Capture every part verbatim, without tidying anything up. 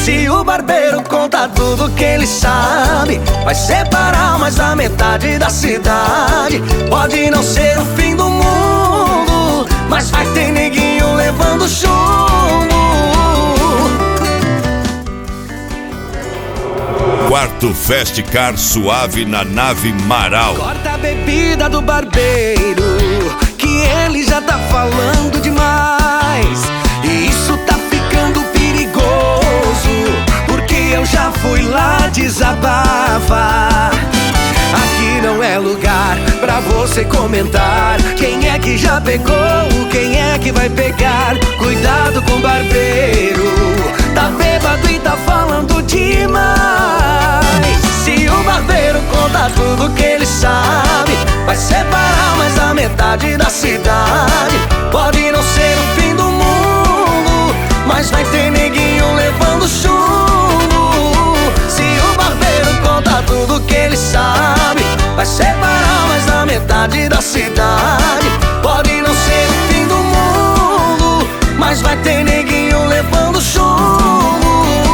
Se o barbeiro conta tudo que ele sabe, vai separar mais da metade da cidade. Pode não ser o fim do mundo, mas vai ter neguinho levando chumbo. Quarto Festcar suave na nave Marau. Corta a bebida do barbeiro, que ele já tá falando demais. E isso tá ficando perigoso, porque eu já fui lá desabafar. Aqui não é lugar pra você comentar quem é que já pegou, quem é que vai pegar. Cuidado com o barbeiro, tá bêbado e tá falando demais. Se o barbeiro conta tudo que ele sabe, vai separar mais da metade da cidade. Pode não ser o fim do mundo, mas vai ter neguinho levando chumbo. Se o barbeiro conta tudo que ele sabe, vai separar mais da metade da cidade. Pode não ser o fim do mundo, mas vai ter neguinho levando chumbo.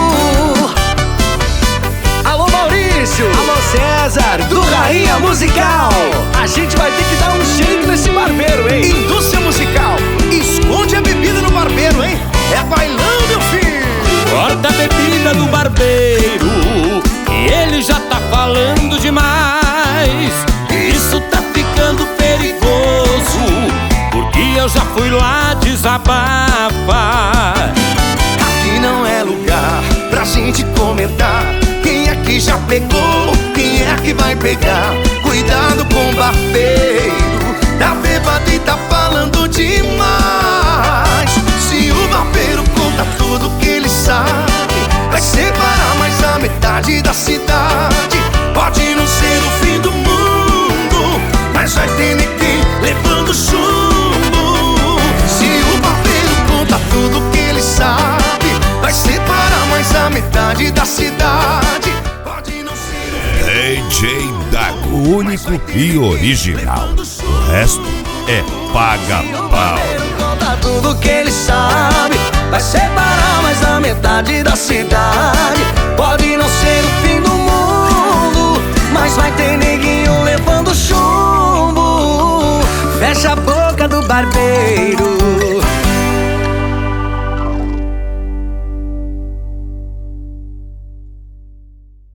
Alô Maurício, alô César, do Rainha Musical. A gente vai ter que dar um jeito nesse barbeiro, hein? Indústria Musical, esconde a bebida no barbeiro, hein? É bailão, meu filho. Corta a bebida do barbeiro, que ele já tá falando demais. Isso tá ficando perigoso, porque eu já fui lá desabafar. Aqui não é lugar pra gente comentar quem é que já pegou, quem é que vai pegar. Cuidado com o barbeiro, tá bêbado e tá falando demais. Se o barbeiro conta tudo que ele sabe, vai separar mais da metade da cidade. Pode não ser o fim do mundo, mas vai ter ninguém levando chumbo. Se o barbeiro conta tudo que ele sabe, vai separar mais da metade da cidade. Pode não ser o fim D J Dago, único e original. O resto é paga-pau. Conta tudo que ele sabe, vai separar mais da metade da cidade. Pode não ser o fim do mundo, mas vai ter neguinho